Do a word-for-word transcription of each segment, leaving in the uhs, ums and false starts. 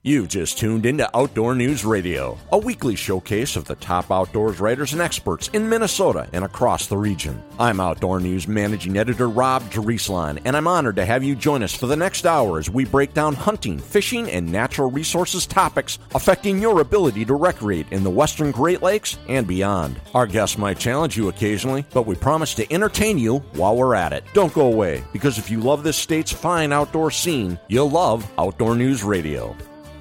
You've just tuned into Outdoor News Radio, a weekly showcase of the top outdoors writers and experts in Minnesota and across the region. I'm Outdoor News Managing Editor Rob Drieslein, and I'm honored to have you join us for the next hour as we break down hunting, fishing, and natural resources topics affecting your ability to recreate in the western Great Lakes and beyond. Our guests might challenge you occasionally, but we promise to entertain you while we're at it. Don't go away, because if you love this state's fine outdoor scene, you'll love Outdoor News Radio.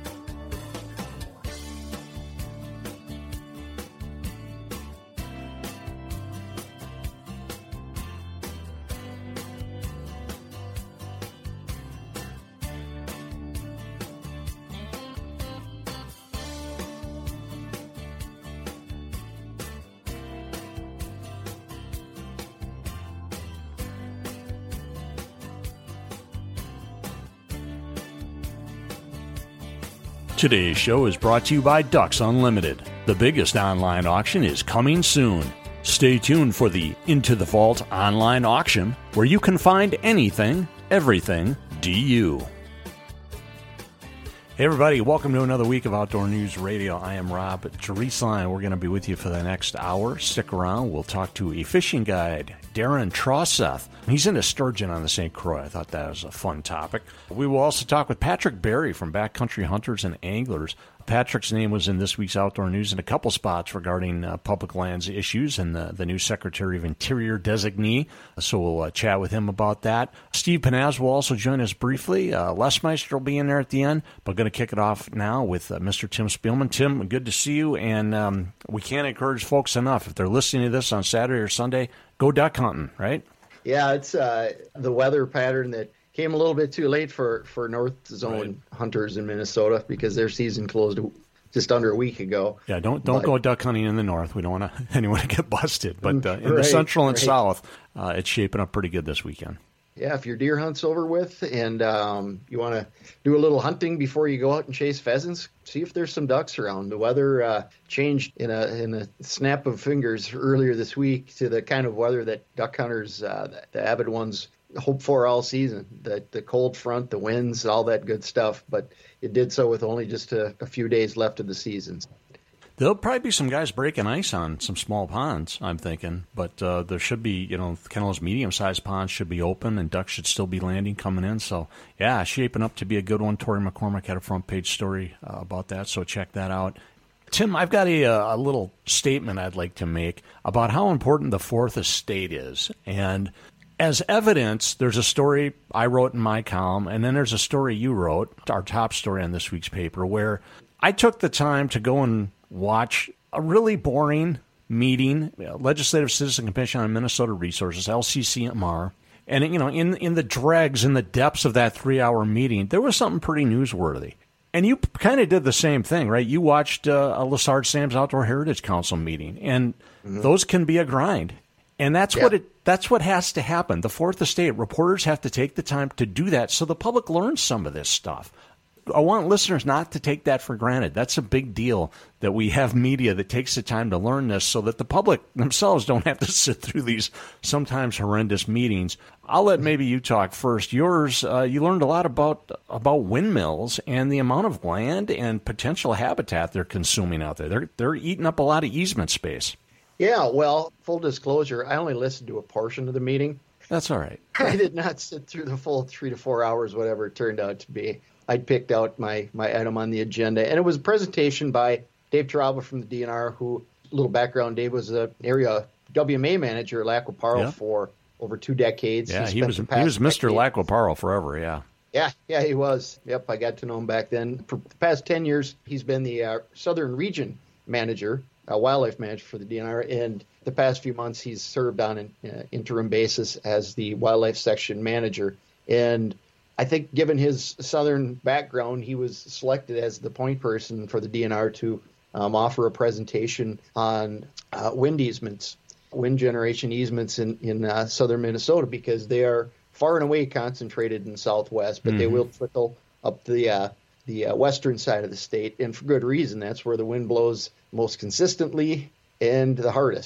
Today's show is brought to you by Ducks Unlimited. The biggest online auction is coming soon. Stay tuned for the Into the Vault online auction, where you can find anything, everything D U. Hey everybody, welcome to another week of Outdoor News Radio. I am Rob Drieslein. We're going to be with you for the next hour. Stick around. We'll talk to a fishing guide, Darren Trosseth. He's into sturgeon on the Saint Croix. I thought that was a fun topic. We will also talk with Patrick Berry from Backcountry Hunters and Anglers. Patrick's name was in this week's Outdoor News in a couple spots regarding uh, public lands issues and the, the new Secretary of Interior designee. So we'll uh, chat with him about that. Steve Panaz will also join us briefly. Uh, Les Meister will be in there at the end, but going to kick it off now with uh, Mister Tim Spielman. Tim, good to see you, and um, we can't encourage folks enough. If they're listening to this on Saturday or Sunday, go duck hunting, right? Yeah, it's uh, the weather pattern that came a little bit too late for, for North Zone right. hunters in Minnesota because their season closed just under a week ago. Yeah, don't don't but, go duck hunting in the north. We don't want to, anyone to get busted. But uh, in right, the central and right. south, uh, it's shaping up pretty good this weekend. Yeah, if your deer hunt's over with and um, you want to do a little hunting before you go out and chase pheasants, see if there's some ducks around. The weather uh, changed in a in a snap of fingers earlier this week to the kind of weather that duck hunters, uh, the avid ones, hope for all season. The the cold front, the winds, all that good stuff. But it did so with only just a, a few days left of the season. There'll probably be some guys breaking ice on some small ponds, I'm thinking. But uh, there should be, you know, kind of those medium-sized ponds should be open, and ducks should still be landing coming in. So, yeah, shaping up to be a good one. Tori McCormick had a front-page story uh, about that, so check that out. Tim, I've got a, a little statement I'd like to make about how important the Fourth Estate is. And as evidence, there's a story I wrote in my column, and then there's a story you wrote, our top story on this week's paper, where I took the time to go and watch a really boring meeting, Legislative Citizen Commission on Minnesota Resources, L C C M R, and you know, in in the dregs, in the depths of that three-hour meeting, there was something pretty newsworthy. And you kind of did the same thing, right? You watched uh, a Lesage Sam's Outdoor Heritage Council meeting, and mm-hmm. those can be a grind. And that's yeah. what it. That's what has to happen. The Fourth Estate, reporters have to take the time to do that so the public learns some of this stuff. I want listeners not to take that for granted. That's a big deal that we have media that takes the time to learn this so that the public themselves don't have to sit through these sometimes horrendous meetings. I'll let maybe you talk first. Yours, uh, you learned a lot about about windmills and the amount of land and potential habitat they're consuming out there. They're, they're eating up a lot of easement space. Yeah, well, full disclosure, I only listened to a portion of the meeting. That's all right. I did not sit through the full three to four hours, whatever it turned out to be. I picked out my, my item on the agenda, and it was a presentation by Dave Taralba from the D N R, who, a little background, Dave was an area W M A manager at Lac qui Parle yeah. for over two decades. Yeah, he, he was he was Mister Lac qui Parle forever, yeah. Yeah, yeah, he was. Yep, I got to know him back then. For the past ten years, he's been the uh, Southern Region manager, uh, wildlife manager for the D N R, and the past few months he's served on an uh, interim basis as the wildlife section manager. And I think given his Southern background, he was selected as the point person for the D N R to um, offer a presentation on uh, wind easements, wind generation easements in, in uh, southern Minnesota, because they are far and away concentrated in the Southwest, but mm-hmm. they will trickle up the uh, the uh, western side of the state, and for good reason. That's where the wind blows most consistently and the hardest.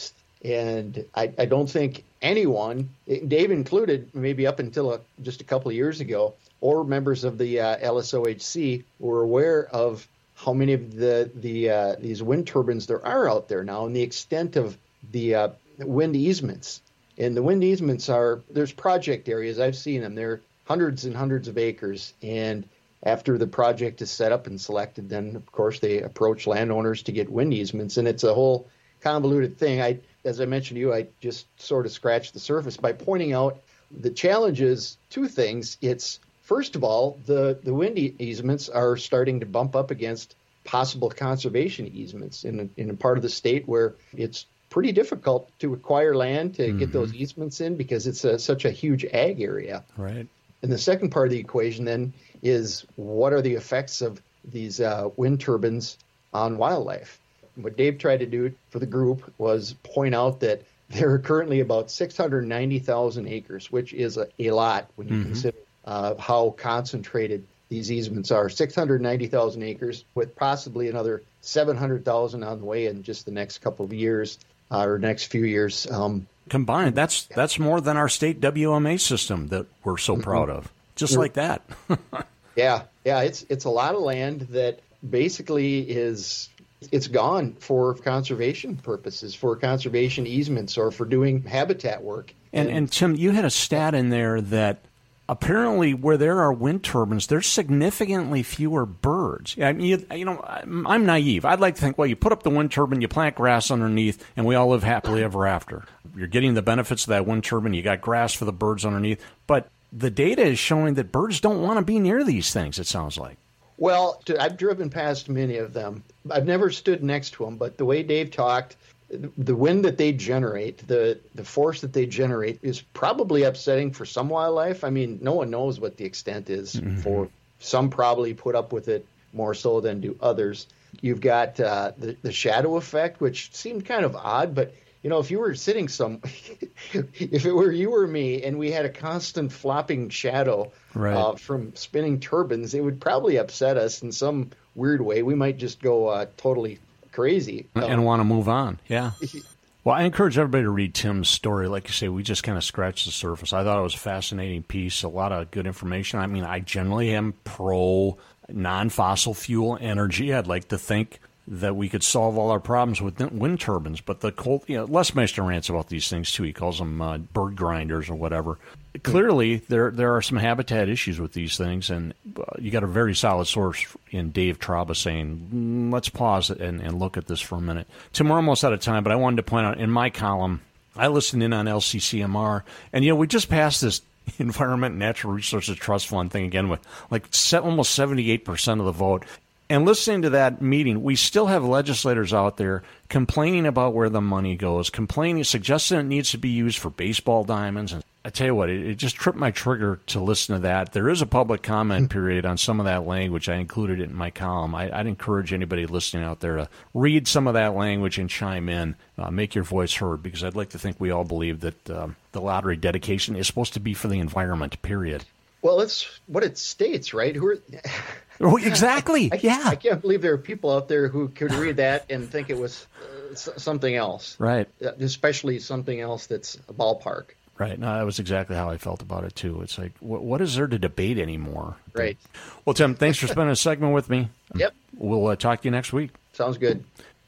And I, I don't think anyone, Dave included, maybe up until a, just a couple of years ago, or members of the uh, L S O H C were aware of how many of the the uh, these wind turbines there are out there now, and the extent of the uh, wind easements. And the wind easements are, there's project areas, I've seen them, they're hundreds and hundreds of acres. And after the project is set up and selected, then of course they approach landowners to get wind easements, and it's a whole convoluted thing. I, as I mentioned to you, I just sort of scratched the surface by pointing out the challenges. Two things. It's, first of all, the, the wind easements are starting to bump up against possible conservation easements in a, in a part of the state where it's pretty difficult to acquire land to mm-hmm. get those easements in because it's a, such a huge ag area. Right. And the second part of the equation then is, what are the effects of these uh, wind turbines on wildlife? What Dave tried to do for the group was point out that there are currently about six hundred ninety thousand acres, which is a, a lot when you mm-hmm. consider uh, how concentrated these easements are. six hundred ninety thousand acres, with possibly another seven hundred thousand on the way in just the next couple of years uh, or next few years. Um, Combined, that's that's more than our state W M A system that we're so proud of. Just like that. yeah, yeah, it's it's a lot of land that basically is it's gone for conservation purposes, for conservation easements, or for doing habitat work. And and, and Tim, you had a stat in there that apparently where there are wind turbines, there's significantly fewer birds. I mean, you, you know, I'm, I'm naive. I'd like to think, well, you put up the wind turbine, you plant grass underneath, and we all live happily ever after. You're getting the benefits of that wind turbine. You got grass for the birds underneath. But the data is showing that birds don't want to be near these things, it sounds like. Well, I've driven past many of them. I've never stood next to them, but the way Dave talked, the wind that they generate, the, the force that they generate is probably upsetting for some wildlife. I mean, no one knows what the extent is mm-hmm. for some. Probably put up with it more so than do others. You've got uh, the, the shadow effect, which seemed kind of odd, but you know, if you were sitting some, if it were you or me, and we had a constant flopping shadow right. uh, from spinning turbines, it would probably upset us in some weird way. We might just go uh, totally crazy and um, want to move on. Yeah. Well, I encourage everybody to read Tim's story. Like you say, we just kind of scratched the surface. I thought it was a fascinating piece, a lot of good information. I mean, I generally am pro non-fossil fuel energy. I'd like to think that we could solve all our problems with wind turbines, but the cold, you know, Les Meister rants about these things too. He calls them uh, bird grinders or whatever. Clearly, there there are some habitat issues with these things, and uh, you got a very solid source in Dave Traub saying, mm, let's pause it and, and look at this for a minute. Tim, we're almost out of time, but I wanted to point out in my column, I listened in on L C C M R, and you know, we just passed this Environment and Natural Resources Trust Fund thing again with like almost seventy-eight percent of the vote. And listening to that meeting, we still have legislators out there complaining about where the money goes, complaining, suggesting it needs to be used for baseball diamonds. And I tell you what, it, it just tripped my trigger to listen to that. There is a public comment period on some of that language. I included it in my column. I, I'd encourage anybody listening out there to read some of that language and chime in, uh, make your voice heard, because I'd like to think we all believe that um, the lottery dedication is supposed to be for the environment, period. Well, it's what it states, right? Who are... Oh, exactly. I, yeah. I can't believe there are people out there who could read that and think it was uh, something else. Right. Especially something else that's a ballpark. Right. No, that was exactly how I felt about it, too. It's like, what, what is there to debate anymore? Right. Well, Tim, thanks for spending a segment with me. Yep. We'll uh, talk to you next week. Sounds good.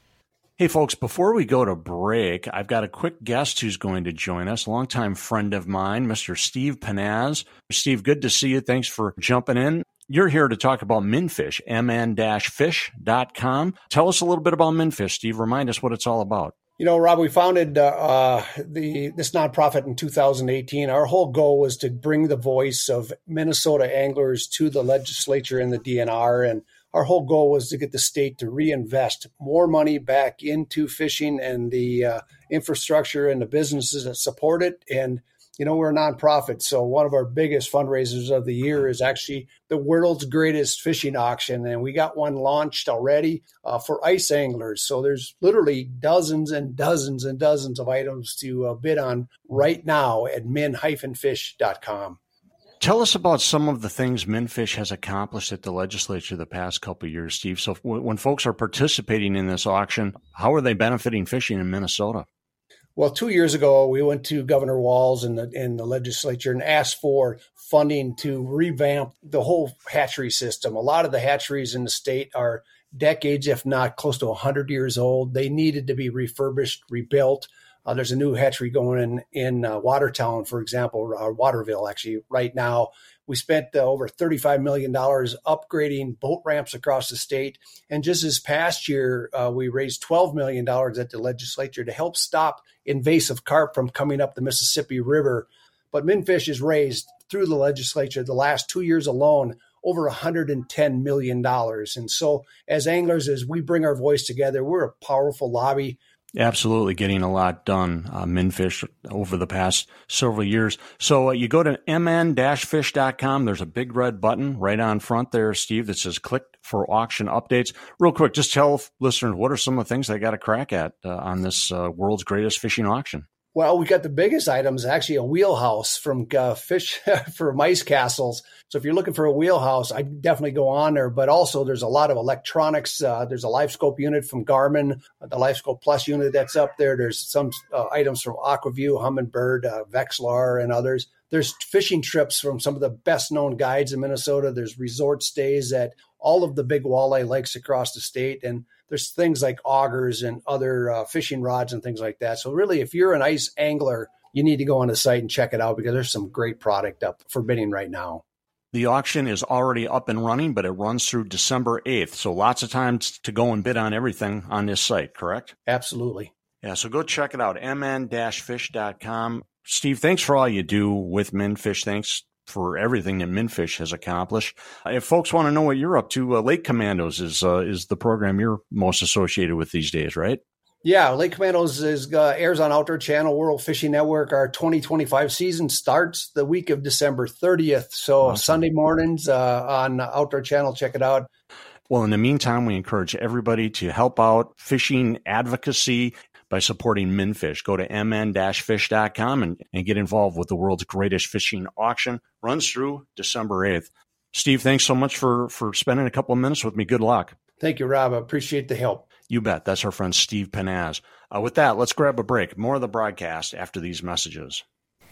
Hey, folks, before we go to break, I've got a quick guest who's going to join us, a longtime friend of mine, Mister Steve Panaz. Steve, good to see you. Thanks for jumping in. You're here to talk about MnFish, M N fish dot com. Tell us a little bit about MnFish, Steve. Remind us what it's all about. You know, Rob, we founded uh, uh, the this nonprofit in two thousand eighteen. Our whole goal was to bring the voice of Minnesota anglers to the legislature and the D N R. And our whole goal was to get the state to reinvest more money back into fishing and the uh, infrastructure and the businesses that support it. And you know, we're a nonprofit, so one of our biggest fundraisers of the year is actually the world's greatest fishing auction, and we got one launched already uh, for ice anglers. So there's literally dozens and dozens and dozens of items to uh, bid on right now at min dash fish dot com. Tell us about some of the things MnFish has accomplished at the legislature the past couple of years, Steve. So when folks are participating in this auction, how are they benefiting fishing in Minnesota? Well, two years ago, we went to Governor Walz and the, and the legislature and asked for funding to revamp the whole hatchery system. A lot of the hatcheries in the state are decades, if not close to one hundred years old. They needed to be refurbished, rebuilt. Uh, there's a new hatchery going in in uh, Watertown, for example, uh, Waterville, actually, right now. We spent uh, over thirty-five million dollars upgrading boat ramps across the state. And just this past year, uh, we raised twelve million dollars at the legislature to help stop invasive carp from coming up the Mississippi River. But MnFish has raised through the legislature the last two years alone over one hundred ten million dollars. And so as anglers, as we bring our voice together, we're a powerful lobby. Absolutely getting a lot done, uh, MnFish, over the past several years. So uh, you go to m n dash fish dot com. There's a big red button right on front there, Steve, that says click for auction updates. Real quick, just tell listeners what are some of the things they got to crack at uh, on this uh, world's greatest fishing auction. Well, we got the biggest items, actually a wheelhouse from uh, Fish for Mice Castles. So if you're looking for a wheelhouse, I definitely go on there. But also there's a lot of electronics. Uh, there's a LifeScope unit from Garmin, the LifeScope Plus unit that's up there. There's some uh, items from Aquaview, Humminbird, uh, Vexilar, and others. There's fishing trips from some of the best known guides in Minnesota. There's resort stays at all of the big walleye lakes across the state. And there's things like augers and other uh, fishing rods and things like that. So really, if you're an ice angler, you need to go on the site and check it out because there's some great product up for bidding right now. The auction is already up and running, but it runs through December eighth. So lots of times to go and bid on everything on this site, correct? Absolutely. Yeah, so go check it out, m n dash fish dot com. Steve, thanks for all you do with MnFish. Thanks for everything that MnFish has accomplished. If folks want to know what you're up to, uh, Lake Commandos is uh, is the program you're most associated with these days, right? Yeah, Lake Commandos is uh, airs on Outdoor Channel, World Fishing Network. Our twenty twenty-five season starts the week of December thirtieth. So awesome. Sunday mornings uh, on Outdoor Channel, check it out. Well, in the meantime, we encourage everybody to help out fishing advocacy by supporting MnFish. Go to m n dash fish dot com and, and get involved with the world's greatest fishing auction. Runs through December eighth. Steve, thanks so much for, for spending a couple of minutes with me. Good luck. Thank you, Rob. I appreciate the help. You bet. That's our friend Steve Panaz. Uh, with that, let's grab a break. More of the broadcast after these messages.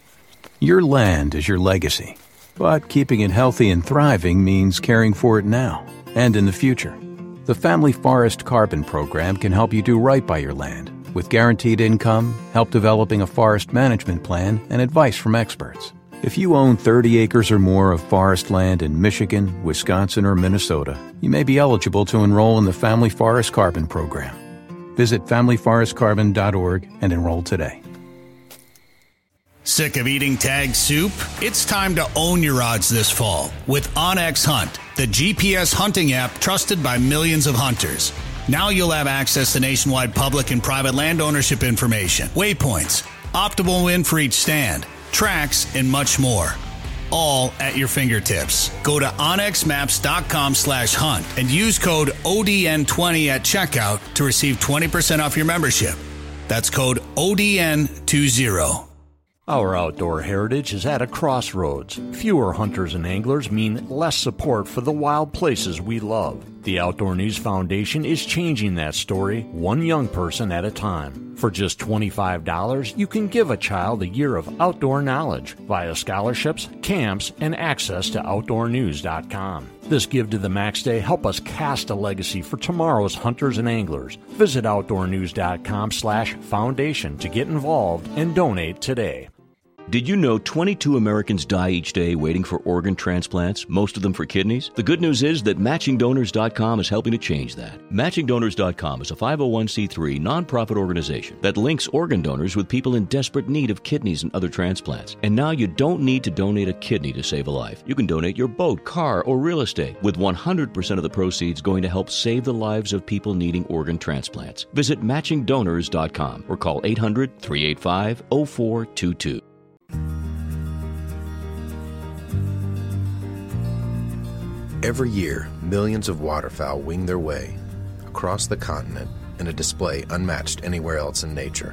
Your land is your legacy, but keeping it healthy and thriving means caring for it now and in the future. The Family Forest Carbon Program can help you do right by your land with guaranteed income, help developing a forest management plan, and advice from experts. If you own thirty acres or more of forest land in Michigan, Wisconsin, or Minnesota, you may be eligible to enroll in the Family Forest Carbon Program. Visit family forest carbon dot org and enroll today. Sick of eating tagged soup? It's time to own your odds this fall with OnX Hunt, the G P S hunting app trusted by millions of hunters. Now you'll have access to nationwide public and private land ownership information, waypoints, optimal wind for each stand, tracks, and much more. All at your fingertips. Go to onx maps dot com slash hunt and use code O D N twenty at checkout to receive twenty percent off your membership. That's code O D N twenty. Our outdoor heritage is at a crossroads. Fewer hunters and anglers mean less support for the wild places we love. The Outdoor News Foundation is changing that story, one young person at a time. For just twenty-five dollars, you can give a child a year of outdoor knowledge via scholarships, camps, and access to outdoor news dot com. This Give to the Max Day help us cast a legacy for tomorrow's hunters and anglers. Visit outdoor news dot com slash foundation to get involved and donate today. Did you know twenty-two Americans die each day waiting for organ transplants, most of them for kidneys? The good news is that matching donors dot com is helping to change that. matching donors dot com is a five oh one c three nonprofit organization that links organ donors with people in desperate need of kidneys and other transplants. And now you don't need to donate a kidney to save a life. You can donate your boat, car, or real estate, with one hundred percent of the proceeds going to help save the lives of people needing organ transplants. Visit matching donors dot com or call eight hundred, three eight five, oh four two two. Every year, millions of waterfowl wing their way across the continent in a display unmatched anywhere else in nature.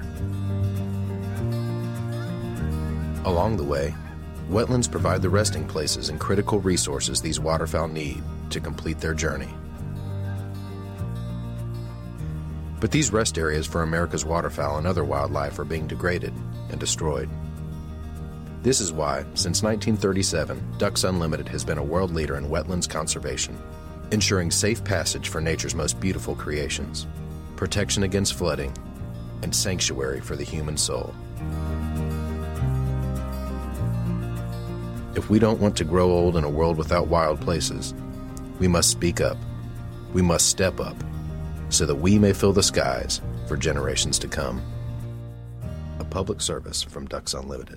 Along the way, wetlands provide the resting places and critical resources these waterfowl need to complete their journey. But these rest areas for America's waterfowl and other wildlife are being degraded and destroyed. This is why, since nineteen thirty-seven, Ducks Unlimited has been a world leader in wetlands conservation, ensuring safe passage for nature's most beautiful creations, protection against flooding, and sanctuary for the human soul. If we don't want to grow old in a world without wild places, we must speak up. We must step up so that we may fill the skies for generations to come. A public service from Ducks Unlimited.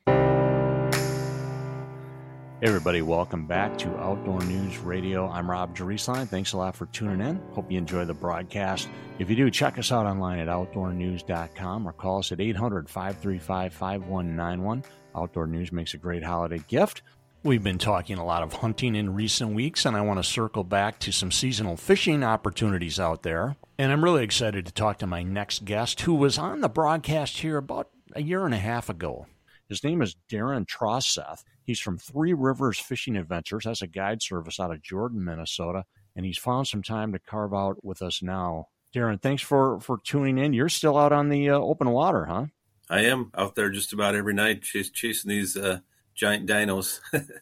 Hey everybody, welcome back to Outdoor News Radio. I'm Rob Jerusalem. Thanks a lot for tuning in. Hope you enjoy the broadcast. If you do, check us out online at outdoor news dot com or call us at eight hundred, five three five, five one nine one. Outdoor News makes a great holiday gift. We've been talking a lot of hunting in recent weeks, and I want to circle back to some seasonal fishing opportunities out there. And I'm really excited to talk to my next guest, who was on the broadcast here about a year and a half ago. His name is Darren Trosseth. He's from Three Rivers Fishing Adventures. That's a guide service out of Jordan, Minnesota. And he's found some time to carve out with us now. Darren, thanks for, for tuning in. You're still out on the uh, open water, huh? I am out there just about every night ch- chasing these uh, giant dinos.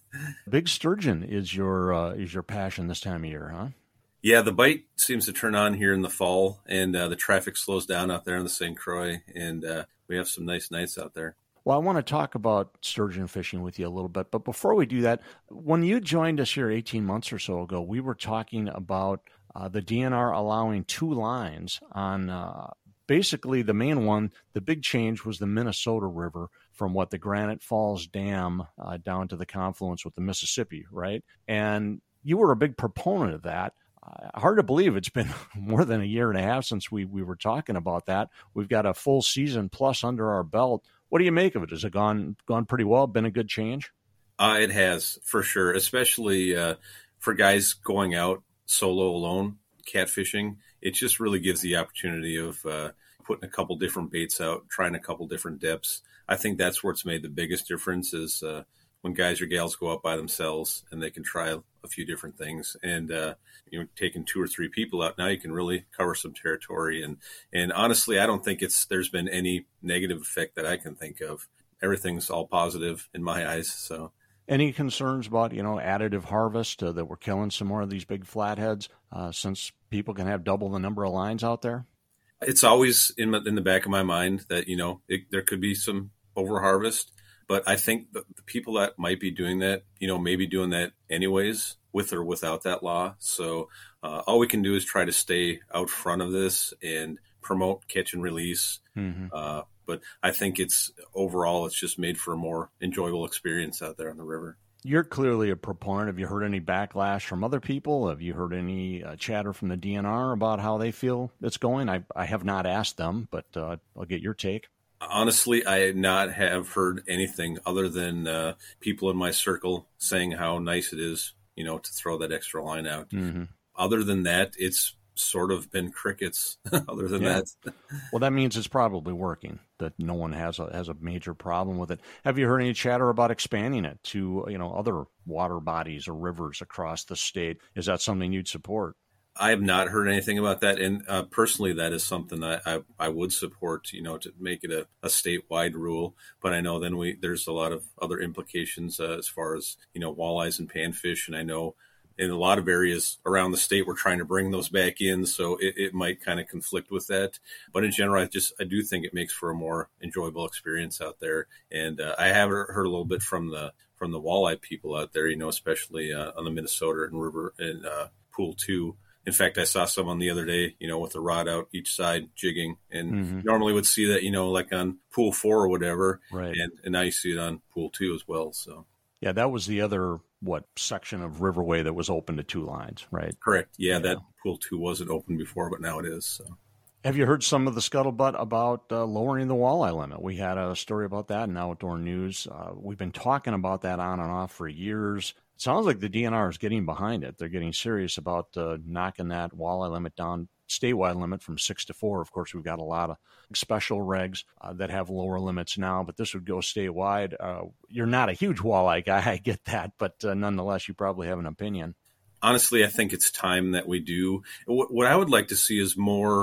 Big sturgeon is your uh, is your passion this time of year, huh? Yeah, the bite seems to turn on here in the fall, and uh, the traffic slows down out there in the Saint Croix, and uh, we have some nice nights out there. Well, I want to talk about sturgeon fishing with you a little bit, but before we do that, when you joined us here eighteen months or so ago, we were talking about uh, the D N R allowing two lines on uh, basically the main one. The big change was the Minnesota River from what the Granite Falls Dam uh, down to the confluence with the Mississippi, right? And you were a big proponent of that. Uh, hard to believe it's been more than a year and a half since we, we were talking about that. We've got a full season plus under our belt. What do you make of it? Has it gone gone pretty well? Been a good change? Uh, it has, for sure, especially uh, for guys going out solo alone, catfishing. It just really gives the opportunity of uh, putting a couple different baits out, trying a couple different depths. I think that's where it's made the biggest difference is uh, when guys or gals go out by themselves and they can try a few different things. And, uh, you know, taking two or three people out, now you can really cover some territory. And, and honestly, I don't think it's there's been any negative effect that I can think of. Everything's all positive in my eyes. So, any concerns about, you know, additive harvest, uh, that we're killing some more of these big flatheads uh, since people can have double the number of lines out there? It's always in, in the back of my mind that, you know, it, there could be some over harvest. But I think the, the people that might be doing that, you know, maybe doing that anyways, with or without that law. So uh, all we can do is try to stay out front of this and promote catch and release. Mm-hmm. Uh, but I think it's overall, it's just made for a more enjoyable experience out there on the river. You're clearly a proponent. Have you heard any backlash from other people? Have you heard any uh, chatter from the D N R about how they feel it's going? I, I have not asked them, but uh, I'll get your take. Honestly, I not have heard anything other than uh, people in my circle saying how nice it is, you know, to throw that extra line out. Mm-hmm. Other than that, it's sort of been crickets. Other than yeah. that, well, that means it's probably working. That no one has a has a major problem with it. Have you heard any chatter about expanding it to, you know, other water bodies or rivers across the state? Is that something you'd support? I have not heard anything about that. And uh, personally, that is something that I, I would support, you know, to make it a, a statewide rule. But I know then we there's a lot of other implications uh, as far as, you know, walleyes and panfish. And I know in a lot of areas around the state, we're trying to bring those back in. So it, it might kind of conflict with that. But in general, I just I do think it makes for a more enjoyable experience out there. And uh, I have heard a little bit from the from the walleye people out there, you know, especially uh, on the Minnesota and river and uh, Pool two. In fact, I saw someone the other day, you know, with a rod out each side jigging, and mm-hmm. normally would see that, you know, like on Pool four or whatever, right? And, and now you see it on Pool two as well. So, yeah, that was the other what section of Riverway that was open to two lines, right? Correct. Yeah, yeah. That Pool two wasn't open before, but now it is. So, have you heard some of the scuttlebutt about uh, lowering the walleye limit? We had a story about that in Outdoor News. Uh, we've been talking about that on and off for years. It sounds like the D N R is getting behind it. They're getting serious about uh, knocking that walleye limit down, statewide limit from six to four. Of course, we've got a lot of special regs uh, that have lower limits now, but this would go statewide. Uh, you're not a huge walleye guy, I get that, but uh, nonetheless, you probably have an opinion. Honestly, I think it's time that we do. What, what I would like to see is more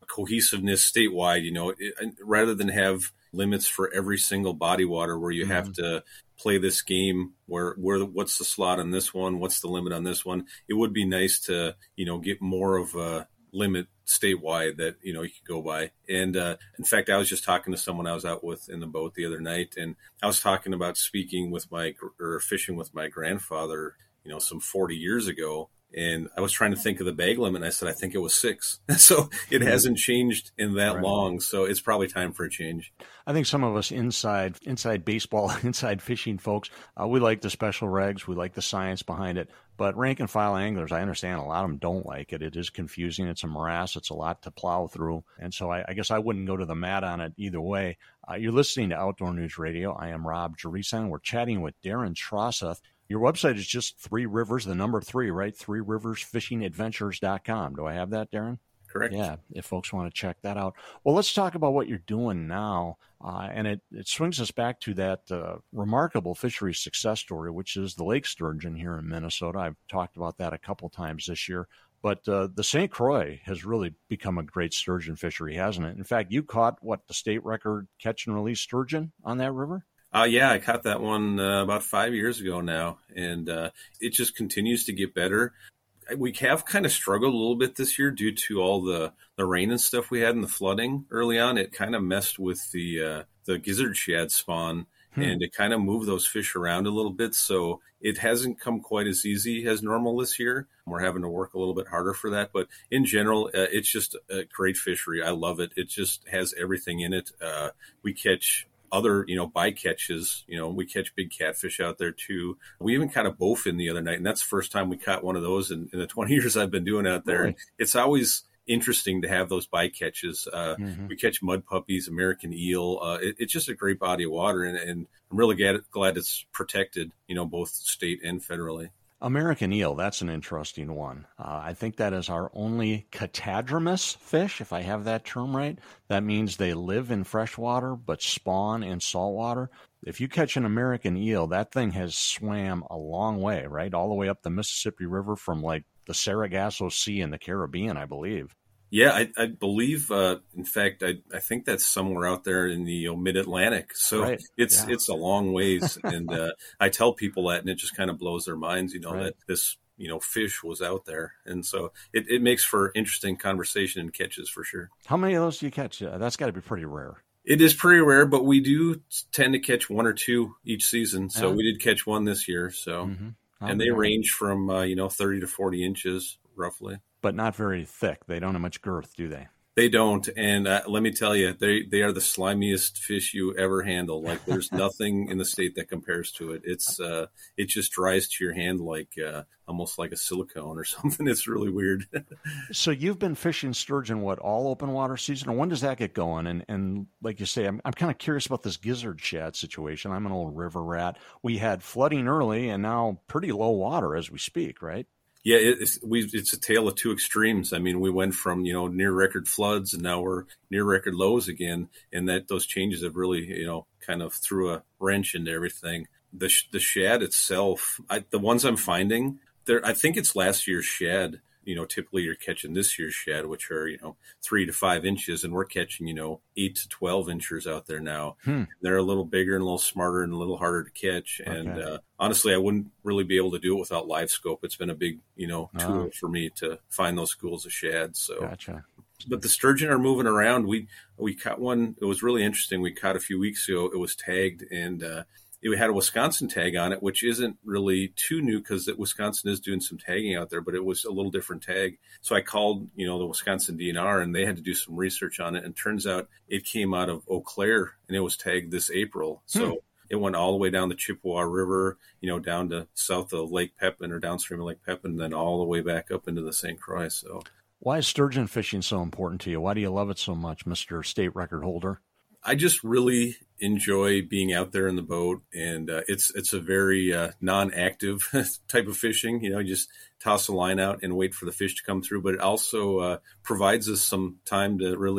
cohesiveness statewide, you know, it, rather than have limits for every single body water where you mm-hmm. have to play this game where, where, what's the slot on this one? What's the limit on this one? It would be nice to, you know, get more of a limit statewide that, you know, you could go by. And, uh, in fact, I was just talking to someone I was out with in the boat the other night, and I was talking about speaking with my, or fishing with my grandfather, you know, some forty years ago. And I was trying to think of the bag limit, and I said, I think it was six. So it hasn't changed in that right. long. So it's probably time for a change. I think some of us inside inside baseball, inside fishing folks, uh, we like the special regs. We like the science behind it. But rank and file anglers, I understand a lot of them don't like it. It is confusing. It's a morass. It's a lot to plow through. And so I, I guess I wouldn't go to the mat on it either way. Uh, you're listening to Outdoor News Radio. I am Rob Jerisan. We're chatting with Darren Trosseth. Your website is just Three Rivers, the number three, right? Three Rivers Fishing Adventures dot com. Do I have that, Darren? Correct. Yeah, if folks want to check that out. Well, let's talk about what you're doing now. Uh, and it, it swings us back to that uh, remarkable fishery success story, which is the lake sturgeon here in Minnesota. I've talked about that a couple times this year. But uh, the Saint Croix has really become a great sturgeon fishery, hasn't it? In fact, you caught, what, the state record catch and release sturgeon on that river? Uh, yeah, I caught that one uh, about five years ago now, and uh, it just continues to get better. We have kind of struggled a little bit this year due to all the, the rain and stuff we had and the flooding early on. It kind of messed with the uh, the gizzard shad spawn, hmm. and it kind of moved those fish around a little bit. So it hasn't come quite as easy as normal this year. We're having to work a little bit harder for that. But in general, uh, it's just a great fishery. I love it. It just has everything in it. Uh, we catch other, you know, bycatches, you know, we catch big catfish out there too. We even caught a bowfin the other night, and that's the first time we caught one of those in, in the twenty years I've been doing out there. Really? It's always interesting to have those bycatches. Uh, mm-hmm. We catch mud puppies, American eel. Uh, it, it's just a great body of water, and, and I'm really glad, glad it's protected, you know, both state and federally. American eel, that's an interesting one. Uh, I think that is our only catadromous fish, if I have that term right. That means they live in freshwater but spawn in saltwater. If you catch an American eel, that thing has swam a long way, right? All the way up the Mississippi River from like the Sargasso Sea in the Caribbean, I believe. Yeah, I, I believe, uh, in fact, I, I think that's somewhere out there in the you know, mid-Atlantic. So right. it's yeah. it's a long ways. And uh, I tell people that, and it just kind of blows their minds, you know, right. that this, you know, fish was out there. And so it, it makes for interesting conversation and catches for sure. How many of those do you catch? Uh, that's got to be pretty rare. It is pretty rare, but we do tend to catch one or two each season. So yeah. we did catch one this year. So, mm-hmm. And they range from, uh, you know, thirty to forty inches roughly. But not very thick. They don't have much girth, do they? They don't. And uh, let me tell you, they, they are the slimiest fish you ever handle. Like there's nothing in the state that compares to it. It's uh, it just dries to your hand like uh, almost like a silicone or something. It's really weird. So you've been fishing sturgeon, what, all open water season? Or when does that get going? And and like you say, I'm I'm kind of curious about this gizzard shad situation. I'm an old river rat. We had flooding early and now pretty low water as we speak, right? Yeah, it's we it's a tale of two extremes. I mean, we went from, you know, near record floods and now we're near record lows again, and that those changes have really, you know, kind of threw a wrench into everything. The the shad itself, I, the ones I'm finding, there I think it's last year's shad. You know, typically you're catching this year's shad, which are, you know, three to five inches, and we're catching, you know, eight to twelve inches out there now. Hmm. They're a little bigger and a little smarter and a little harder to catch. Okay. And uh, honestly, I wouldn't really be able to do it without live scope. It's been a big, you know, tool oh. for me to find those schools of shad. So, gotcha. But the sturgeon are moving around. We we caught one. It was really interesting. We caught a few weeks ago. It was tagged, and uh, it had a Wisconsin tag on it, which isn't really too new because Wisconsin is doing some tagging out there, but it was a little different tag. So I called, you know, the Wisconsin D N R, and they had to do some research on it. And turns out it came out of Eau Claire, and it was tagged this April. So hmm. it went all the way down the Chippewa River, you know, down to south of Lake Pepin or downstream of Lake Pepin, and then all the way back up into the Saint Croix. So, why is sturgeon fishing so important to you? Why do you love it so much, Mister State Record Holder? I just really enjoy being out there in the boat, and uh, it's it's a very uh, non-active type of fishing. You know, you just toss a line out and wait for the fish to come through. But it also uh, provides us some time to really,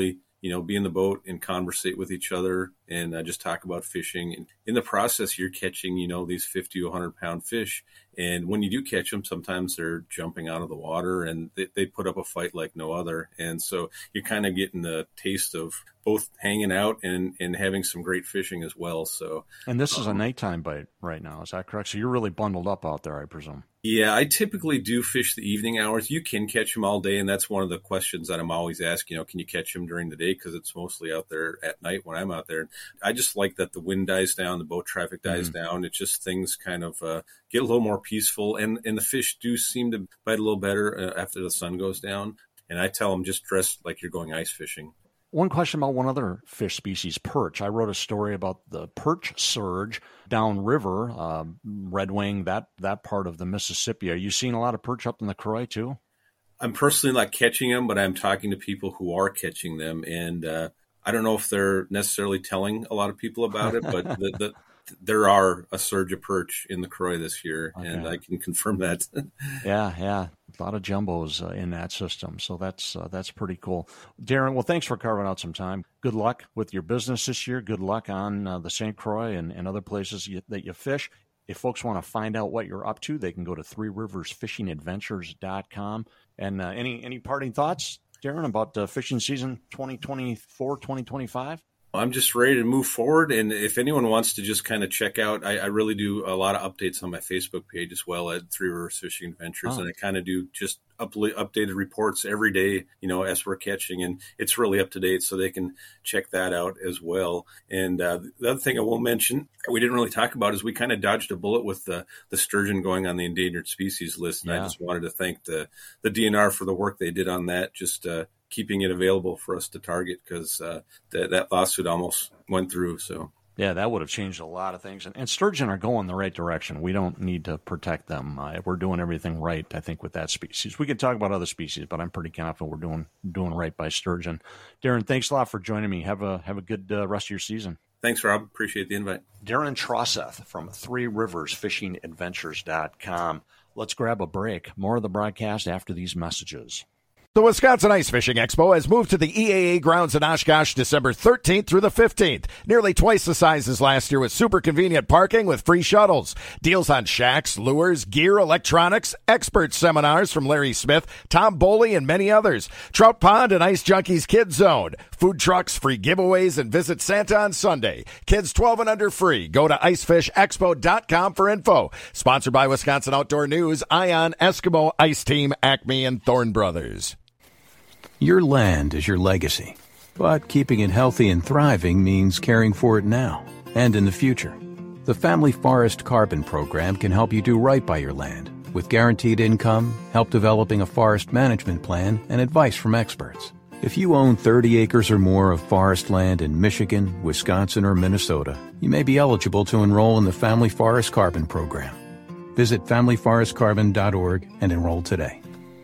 you know, be in the boat and conversate with each other and uh, just talk about fishing. And in the process, you're catching, you know, these fifty to one hundred pound fish. And when you do catch them, sometimes they're jumping out of the water and they, they put up a fight like no other. And so you're kind of getting the taste of both hanging out and, and having some great fishing as well. So, and this is um, a nighttime bite right now. Is that correct? So you're really bundled up out there, I presume. Yeah, I typically do fish the evening hours. You can catch them all day, and that's one of the questions that I'm always asking, you know, can you catch them during the day? Because it's mostly out there at night when I'm out there. I just like that the wind dies down, the boat traffic dies mm-hmm. down. It's just things kind of uh, get a little more peaceful, and, and the fish do seem to bite a little better uh, after the sun goes down. And I tell them just dress like you're going ice fishing. One question about one other fish species, perch. I wrote a story about the perch surge downriver, uh, Red Wing, that, that part of the Mississippi. Are you seeing a lot of perch up in the Croix too? I'm personally not catching them, but I'm talking to people who are catching them. And uh, I don't know if they're necessarily telling a lot of people about it, but the, the, there are a surge of perch in the Croix this year, okay. and I can confirm that. yeah, yeah. A lot of jumbos uh, in that system, so that's uh, that's pretty cool. Darren, well, thanks for carving out some time. Good luck with your business this year. Good luck on uh, the Saint Croix and, and other places you, that you fish. If folks want to find out what you're up to, they can go to three rivers fishing adventures dot com. And uh, any any parting thoughts, Darren, about uh, fishing season twenty twenty-four, twenty twenty-five? I'm just ready to move forward. And if anyone wants to just kind of check out, I, I really do a lot of updates on my Facebook page as well at Three Rivers Fishing Adventures. Oh. And I kind of do just up, updated reports every day, you know, as we're catching. And it's really up to date, so they can check that out as well. And uh, the other thing I will mention, we didn't really talk about, is we kind of dodged a bullet with the, the sturgeon going on the endangered species list. And yeah. I just wanted to thank the, the D N R for the work they did on that. Just, uh, keeping it available for us to target, because uh, th- that lawsuit almost went through. So yeah, that would have changed a lot of things. And, and sturgeon are going the right direction. We don't need to protect them. Uh, we're doing everything right, I think, with that species. We could talk about other species, but I'm pretty confident we're doing doing right by sturgeon. Darren, thanks a lot for joining me. Have a have a good uh, rest of your season. Thanks, Rob. Appreciate the invite. Darren Trosseth from Three Rivers Fishing Adventures dot com. Let's grab a break. More of the broadcast after these messages. The Wisconsin Ice Fishing Expo has moved to the E A A grounds in Oshkosh December thirteenth through the fifteenth. Nearly twice the size as last year with super convenient parking with free shuttles. Deals on shacks, lures, gear, electronics, expert seminars from Larry Smith, Tom Boley, and many others. Trout Pond and Ice Junkies Kids Zone. Food trucks, free giveaways, and visit Santa on Sunday. Kids twelve and under free. Go to ice fish expo dot com for info. Sponsored by Wisconsin Outdoor News, Ion, Eskimo, Ice Team, Acme, and Thorne Brothers. Your land is your legacy, but keeping it healthy and thriving means caring for it now and in the future. The Family Forest Carbon Program can help you do right by your land with guaranteed income, help developing a forest management plan, and advice from experts. If you own thirty acres or more of forest land in Michigan, Wisconsin, or Minnesota, you may be eligible to enroll in the Family Forest Carbon Program. Visit family forest carbon dot org and enroll today.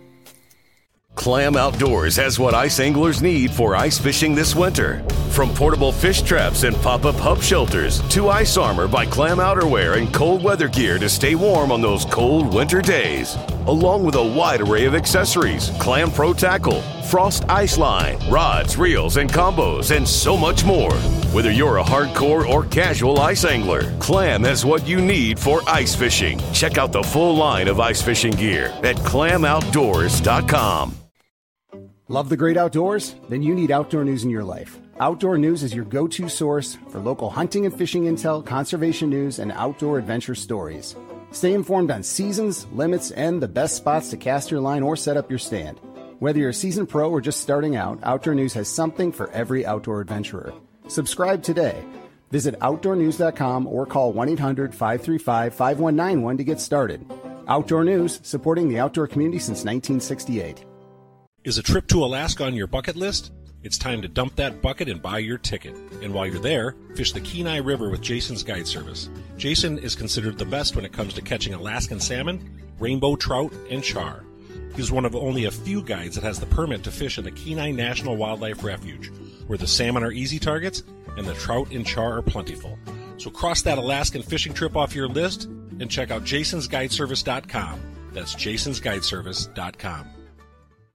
Clam Outdoors has what ice anglers need for ice fishing this winter. From portable fish traps and pop-up hub shelters to ice armor by Clam outerwear and cold weather gear to stay warm on those cold winter days. Along with a wide array of accessories, Clam Pro Tackle, Frost Ice Line, rods, reels, and combos, and so much more. Whether you're a hardcore or casual ice angler, Clam has what you need for ice fishing. Check out the full line of ice fishing gear at clam outdoors dot com. Love the great outdoors? Then you need Outdoor News in your life. Outdoor News is your go-to source for local hunting and fishing intel, conservation news, and outdoor adventure stories. Stay informed on seasons, limits, and the best spots to cast your line or set up your stand. Whether you're a seasoned pro or just starting out, Outdoor News has something for every outdoor adventurer. Subscribe today. Visit outdoor news dot com or call one eight hundred five three five five one nine one to get started. Outdoor News, supporting the outdoor community since nineteen sixty-eight. Is a trip to Alaska on your bucket list? It's time to dump that bucket and buy your ticket. And while you're there, fish the Kenai River with Jason's Guide Service. Jason is considered the best when it comes to catching Alaskan salmon, rainbow trout, and char. He's one of only a few guides that has the permit to fish in the Kenai National Wildlife Refuge, where the salmon are easy targets and the trout and char are plentiful. So cross that Alaskan fishing trip off your list and check out jasons guide service dot com. That's jasons guide service dot com.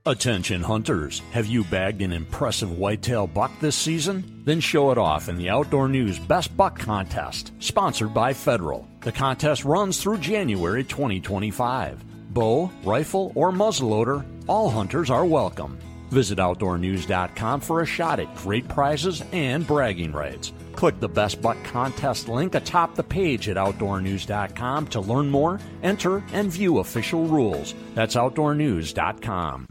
Attention hunters, have you bagged an impressive whitetail buck this season? Then show it off in the Outdoor News Best Buck Contest, sponsored by Federal. The contest runs through January twenty twenty-five. Bow, rifle, or muzzleloader, all hunters are welcome. Visit outdoor news dot com for a shot at great prizes and bragging rights. Click the Best Buck Contest link atop the page at outdoor news dot com to learn more, enter, and view official rules. That's outdoor news dot com.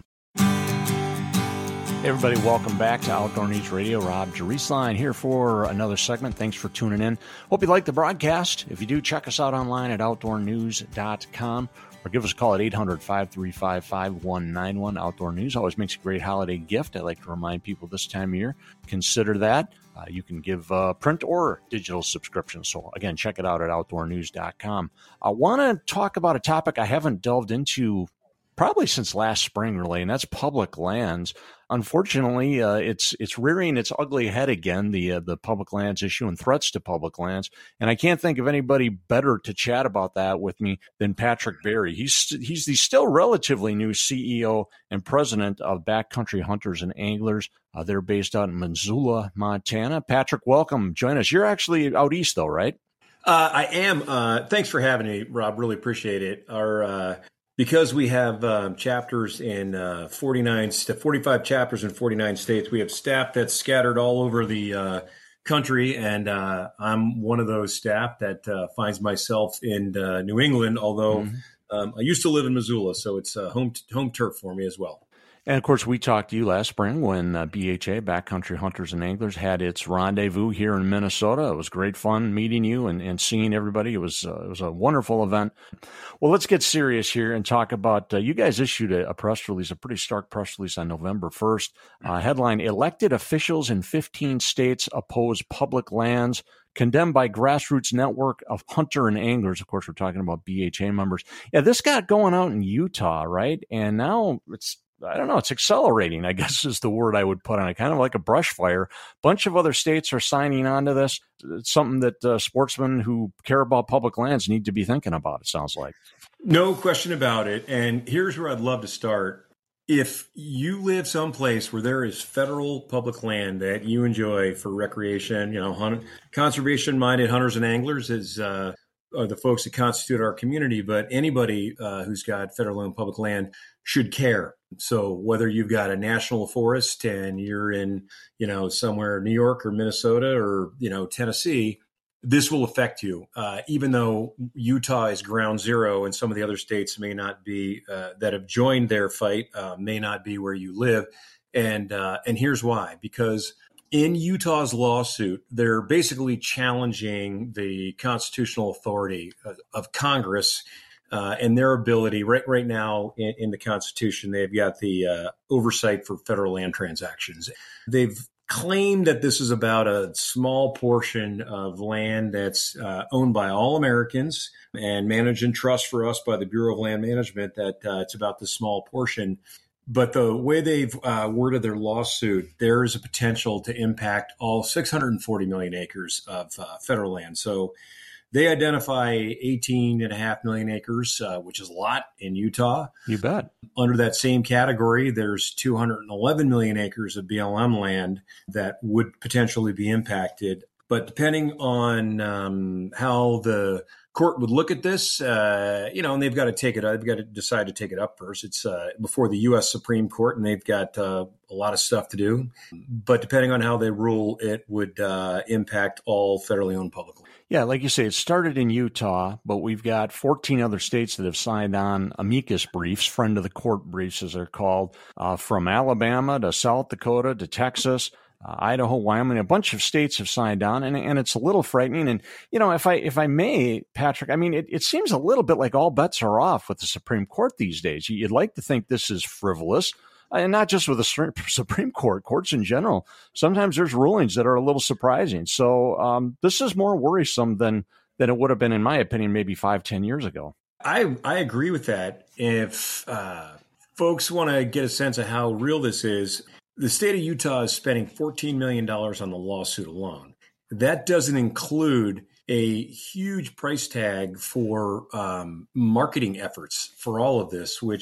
Hey everybody, welcome back to Outdoor News Radio. Rob Jerusalem here for another segment. Thanks for tuning in. Hope you like the broadcast. If you do, check us out online at outdoor news dot com or give us a call at eight hundred, five three five, five one nine one. Outdoor News always makes a great holiday gift. I like to remind people this time of year, consider that. Uh, you can give uh, print or digital subscriptions. So again, check it out at outdoor news dot com. I want to talk about a topic I haven't delved into probably since last spring, really, and that's public lands. Unfortunately, uh, it's it's rearing its ugly head again, the uh, the public lands issue and threats to public lands. And I can't think of anybody better to chat about that with me than Patrick Berry. He's he's the still relatively new C E O and president of Backcountry Hunters and Anglers. Uh, they're based out in Missoula, Montana. Patrick, welcome. Join us. You're actually out east, though, right? Uh, I am. Uh, thanks for having me, Rob. Really appreciate it. Our uh, Because we have um, chapters in uh, forty-nine, forty-five chapters in forty-nine states, we have staff that's scattered all over the uh, country, and uh, I'm one of those staff that uh, finds myself in uh, New England, although mm-hmm. um, I used to live in Missoula, so it's uh, home home turf for me as well. And, of course, we talked to you last spring when uh, B H A, Backcountry Hunters and Anglers, had its rendezvous here in Minnesota. It was great fun meeting you and, and seeing everybody. It was uh, it was a wonderful event. Well, let's get serious here and talk about uh, you guys issued a, a press release, a pretty stark press release on November first. Uh, headline, Elected Officials in fifteen States Oppose Public Lands, Condemned by Grassroots Network of Hunter and Anglers. Of course, we're talking about B H A members. Yeah, this got going out in Utah, right? And now it's I don't know, it's accelerating, I guess is the word I would put on it, kind of like a brush fire. A bunch of other states are signing on to this. It's something that uh, sportsmen who care about public lands need to be thinking about, it sounds like. No question about it. And here's where I'd love to start. If you live someplace where there is federal public land that you enjoy for recreation, you know, hunt, conservation-minded hunters and anglers is uh, are the folks that constitute our community, but anybody uh, who's got federal-owned public land should care. So whether you've got a national forest and you're in, you know, somewhere New York or Minnesota or, you know, Tennessee, this will affect you. Uh, even though Utah is ground zero and some of the other states may not be, uh, that have joined their fight, uh, may not be where you live. And, uh, and here's why, because in Utah's lawsuit, they're basically challenging the constitutional authority of, of Congress Uh, and their ability right right now in, in the Constitution, they've got the uh, oversight for federal land transactions. They've claimed that this is about a small portion of land that's uh, owned by all Americans and managed in trust for us by the Bureau of Land Management, that uh, it's about this small portion. But the way they've uh, worded their lawsuit, there is a potential to impact all six hundred forty million acres of uh, federal land. So they identify eighteen and a half million acres, uh, which is a lot in Utah. You bet. Under that same category, there's two hundred eleven million acres of B L M land that would potentially be impacted. But depending on um, how the court would look at this, uh, you know, and they've got to take it, they've got to decide to take it up first. It's uh, before the U S Supreme Court, and they've got uh, a lot of stuff to do. But depending on how they rule, it would uh, impact all federally owned public land. Yeah, like you say, it started in Utah, but we've got fourteen other states that have signed on amicus briefs, friend of the court briefs, as they're called, uh, from Alabama to South Dakota to Texas, uh, Idaho, Wyoming. A bunch of states have signed on, and, and it's a little frightening. And, you know, if I if I may, Patrick, I mean, it, it seems a little bit like all bets are off with the Supreme Court these days. You'd like to think this is frivolous. And not just with the Supreme Court, courts in general. Sometimes there's rulings that are a little surprising. So um, this is more worrisome than than it would have been, in my opinion, maybe five, ten years ago. I, I agree with that. If uh, folks want to get a sense of how real this is, the state of Utah is spending fourteen million dollars on the lawsuit alone. That doesn't include a huge price tag for um, marketing efforts for all of this, which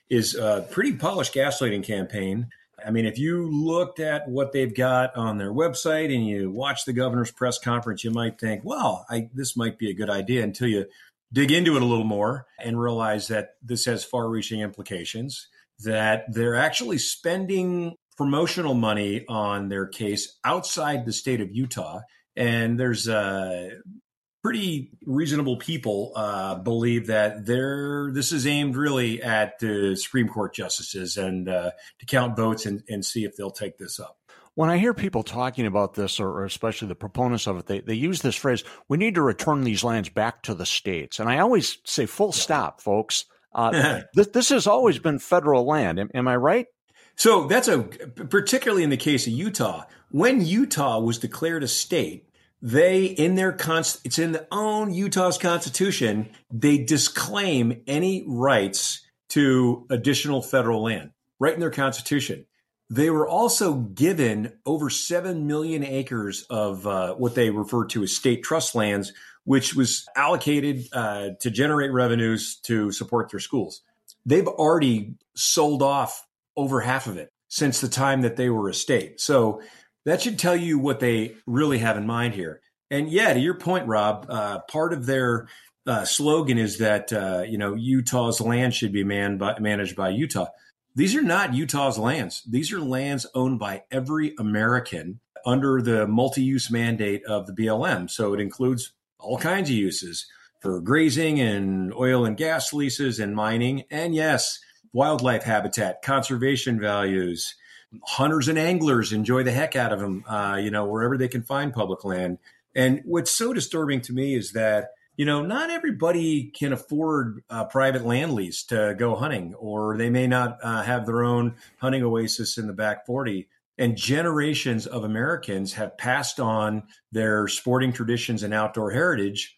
is a pretty polished gaslighting campaign. I mean, if you looked at what they've got on their website and you watch the governor's press conference, you might think, well, I, this might be a good idea, until you dig into it a little more and realize that this has far-reaching implications, that they're actually spending promotional money on their case outside the state of Utah. And there's uh, pretty reasonable people uh, believe that they're, this is aimed really at the Supreme Court justices and uh, to count votes and, and see if they'll take this up. When I hear people talking about this, or, or especially the proponents of it, they, they use this phrase, we need to return these lands back to the states. And I always say, full stop, folks. Uh, this, this has always been federal land. Am, am I right? So that's a, particularly in the case of Utah, when Utah was declared a state, they, in their, const, it's in their own Utah's constitution, they disclaim any rights to additional federal land, right in their constitution. They were also given over seven million acres of uh, what they refer to as state trust lands, which was allocated uh, to generate revenues to support their schools. They've already sold off over half of it since the time that they were a state. So that should tell you what they really have in mind here. And yeah, to your point, Rob, uh, part of their uh, slogan is that, uh, you know, Utah's land should be man by, managed by Utah. These are not Utah's lands. These are lands owned by every American under the multi-use mandate of the B L M. So it includes all kinds of uses for grazing and oil and gas leases and mining. And yes, wildlife habitat, conservation values. Hunters and anglers enjoy the heck out of them, uh, you know, wherever they can find public land. And what's so disturbing to me is that, you know, not everybody can afford a private land lease to go hunting, or they may not uh, have their own hunting oasis in the back forty. And generations of Americans have passed on their sporting traditions and outdoor heritage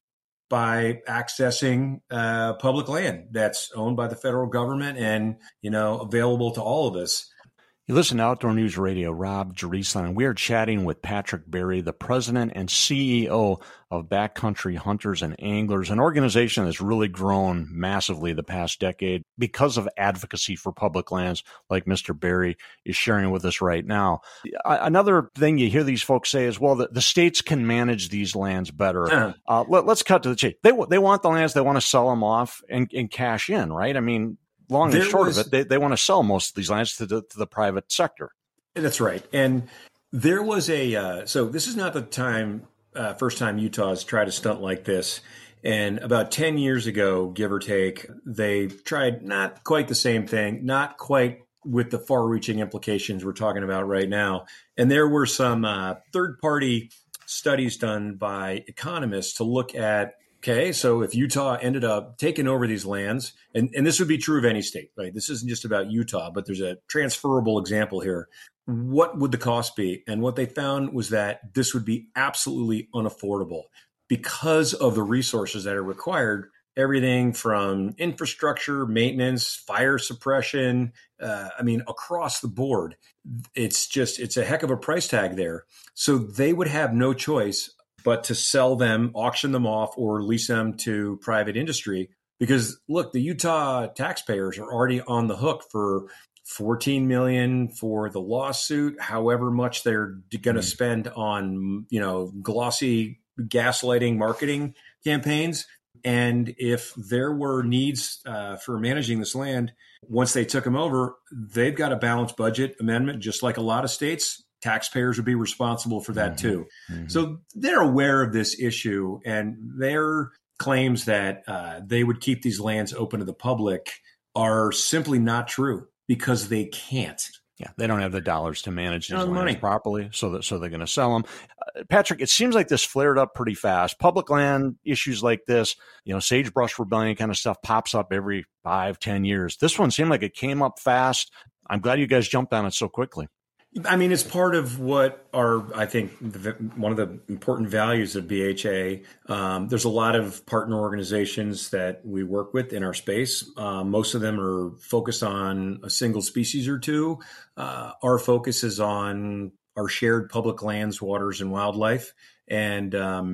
by accessing uh, public land that's owned by the federal government and, you know, available to all of us. You listen to Outdoor News Radio, Rob Jerusalem, and we are chatting with Patrick Berry, the president and C E O of Backcountry Hunters and Anglers, an organization that's really grown massively the past decade because of advocacy for public lands, like Mister Berry is sharing with us right now. Another thing you hear these folks say is, well, the, the states can manage these lands better. Yeah. Uh, let, let's cut to the chase. They, they want the lands, they want to sell them off and, and cash in, right? I mean, long and there short was, of it, they, they want to sell most of these lands to the, to the private sector. That's right. And there was a, uh, so this is not the time, uh, first time Utah has tried a stunt like this. And about ten years ago, give or take, they tried not quite the same thing, not quite with the far-reaching implications we're talking about right now. And there were some uh, third-party studies done by economists to look at, okay, so if Utah ended up taking over these lands, and, and this would be true of any state, right? This isn't just about Utah, but there's a transferable example here. What would the cost be? And what they found was that this would be absolutely unaffordable because of the resources that are required, everything from infrastructure, maintenance, fire suppression, uh, I mean, across the board. It's just, it's a heck of a price tag there. So they would have no choice but to sell them, auction them off, or lease them to private industry. Because look, the Utah taxpayers are already on the hook for fourteen million dollars for the lawsuit, however much they're going to mm. spend on, you know, glossy gaslighting marketing campaigns. And if there were needs uh, for managing this land, once they took them over, they've got a balanced budget amendment, just like a lot of states. Taxpayers would be responsible for that too. Mm-hmm. So they're aware of this issue, and their claims that uh, they would keep these lands open to the public are simply not true because they can't. Yeah, they don't have the dollars to manage these lands money. properly, so that so they're going to sell them. Uh, Patrick, it seems like this flared up pretty fast. Public land issues like this, you know, sagebrush rebellion kind of stuff pops up every five, ten years. This one seemed like it came up fast. I'm glad you guys jumped on it so quickly. I mean, it's part of what are, I think, the, one of the important values of B H A. Um, there's a lot of partner organizations that we work with in our space. Uh, most of them are focused on a single species or two. Uh, our focus is on our shared public lands, waters, and wildlife. And, um,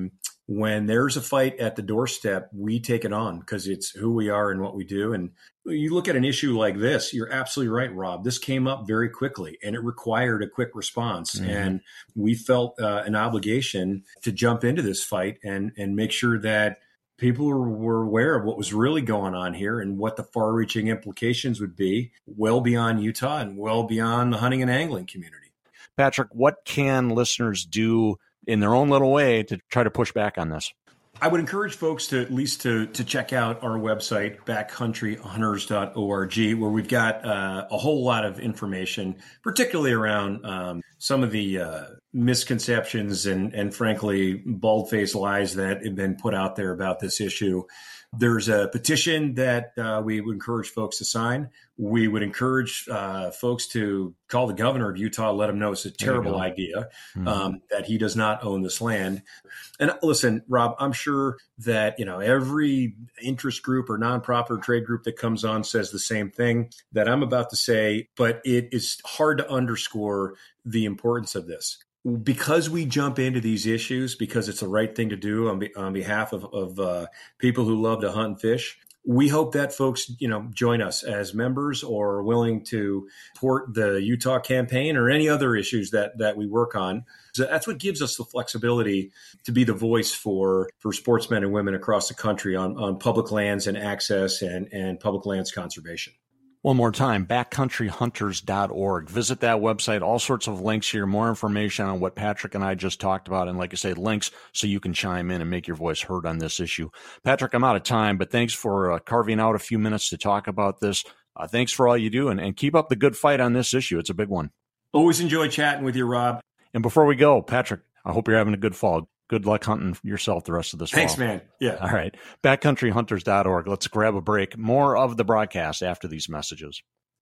when there's a fight at the doorstep, we take it on because it's who we are and what we do. And you look at an issue like this, you're absolutely right, Rob. This came up very quickly and it required a quick response. Mm-hmm. And we felt uh, an obligation to jump into this fight and, and make sure that people were aware of what was really going on here and what the far-reaching implications would be well beyond Utah and well beyond the hunting and angling community. Patrick, what can listeners do in their own little way to try to push back on this? I would encourage folks to at least to to check out our website, backcountry hunters dot org, where we've got uh, a whole lot of information, particularly around um, some of the uh, misconceptions and, and frankly, bald-faced lies that have been put out there about this issue. There's a petition that uh, we would encourage folks to sign. We would encourage uh, folks to call the governor of Utah, let him know it's a terrible idea, mm-hmm. um, that he does not own this land. And listen, Rob, I'm sure that, you know, every interest group or nonprofit or trade group that comes on says the same thing that I'm about to say, but it is hard to underscore the importance of this. Because we jump into these issues, because it's the right thing to do on, be, on behalf of, of uh, people who love to hunt and fish, we hope that folks, you know, join us as members or willing to support the Utah campaign or any other issues that that we work on. So that's what gives us the flexibility to be the voice for for sportsmen and women across the country on, on public lands and access and, and public lands conservation. One more time, backcountry hunters dot org. Visit that website, all sorts of links here, more information on what Patrick and I just talked about, and like I say, links so you can chime in and make your voice heard on this issue. Patrick, I'm out of time, but thanks for uh, carving out a few minutes to talk about this. Uh, thanks for all you do, and, and keep up the good fight on this issue. It's a big one. Always enjoy chatting with you, Rob. And before we go, Patrick, I hope you're having a good fall. Good luck hunting yourself the rest of this Thanks, fall. man. Yeah. All right. backcountry hunters dot org. Let's grab a break. More of the broadcast after these messages.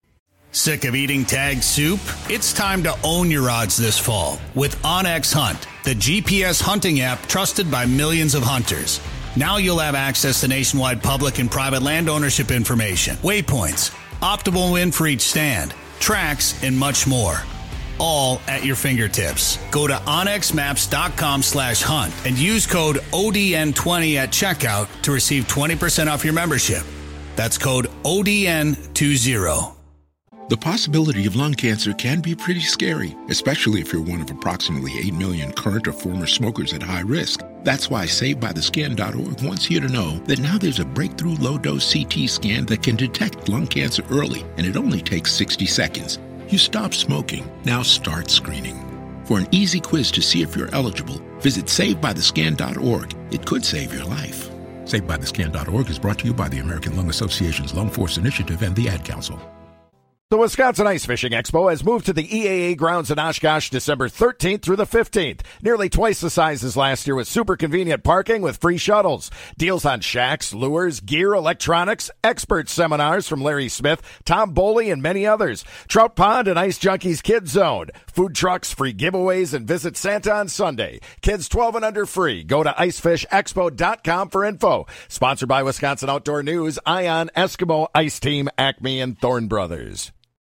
Sick of eating tagged soup? It's time to own your odds this fall with OnX Hunt, the G P S hunting app trusted by millions of hunters. Now you'll have access to nationwide public and private land ownership information, waypoints, optimal win for each stand, tracks, and much more. All at your fingertips. Go to onx maps dot com slash hunt and use code O D N twenty at checkout to receive twenty percent off your membership. That's code O D N twenty. The possibility of lung cancer can be pretty scary, especially if you're one of approximately eight million current or former smokers at high risk. That's why Saved By The Scan dot org wants you to know that now there's a breakthrough low-dose C T scan that can detect lung cancer early, and it only takes sixty seconds. You stop smoking, now start screening. For an easy quiz to see if you're eligible, visit Saved By The Scan dot org. It could save your life. Saved By The Scan dot org is brought to you by the American Lung Association's Lung Force Initiative and the Ad Council. The Wisconsin Ice Fishing Expo has moved to the E A A grounds in Oshkosh December thirteenth through the fifteenth. Nearly twice the size as last year with super convenient parking with free shuttles. Deals on shacks, lures, gear, electronics, expert seminars from Larry Smith, Tom Boley, and many others. Trout Pond and Ice Junkies Kids Zone. Food trucks, free giveaways, and visit Santa on Sunday. Kids twelve and under free. Go to ice fish expo dot com for info. Sponsored by Wisconsin Outdoor News, Ion, Eskimo, Ice Team, Acme, and Thorne Brothers.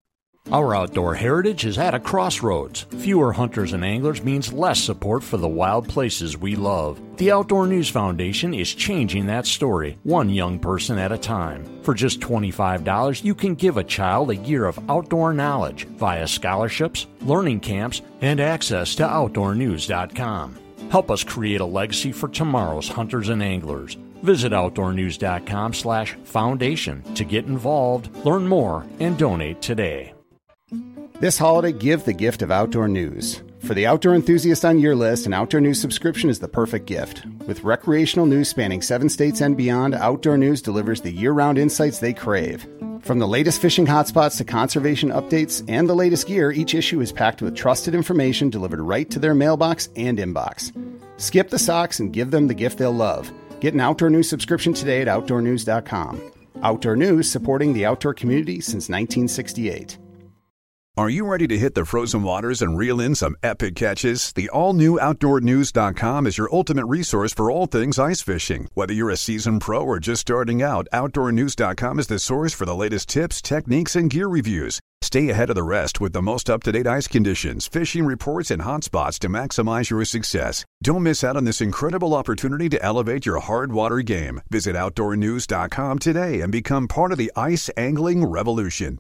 Our outdoor heritage is at a crossroads. Fewer hunters and anglers means less support for the wild places we love. The Outdoor News Foundation is changing that story, one young person at a time. For just twenty-five dollars, you can give a child a year of outdoor knowledge via scholarships, learning camps, and access to outdoor news dot com. Help us create a legacy for tomorrow's hunters and anglers. Visit outdoor news dot com slash foundation to get involved, learn more, and donate today. This holiday, give the gift of outdoor news. For the outdoor enthusiast on your list, an Outdoor News subscription is the perfect gift. With recreational news spanning seven states and beyond, Outdoor News delivers the year-round insights they crave. From the latest fishing hotspots to conservation updates and the latest gear, each issue is packed with trusted information delivered right to their mailbox and inbox. Skip the socks and give them the gift they'll love. Get an Outdoor News subscription today at outdoor news dot com. Outdoor News, supporting the outdoor community since nineteen sixty-eight. Are you ready to hit the frozen waters and reel in some epic catches? The all-new outdoor news dot com is your ultimate resource for all things ice fishing. Whether you're a seasoned pro or just starting out, outdoor news dot com is the source for the latest tips, techniques, and gear reviews. Stay ahead of the rest with the most up-to-date ice conditions, fishing reports, and hotspots to maximize your success. Don't miss out on this incredible opportunity to elevate your hard water game. Visit outdoor news dot com today and become part of the ice angling revolution.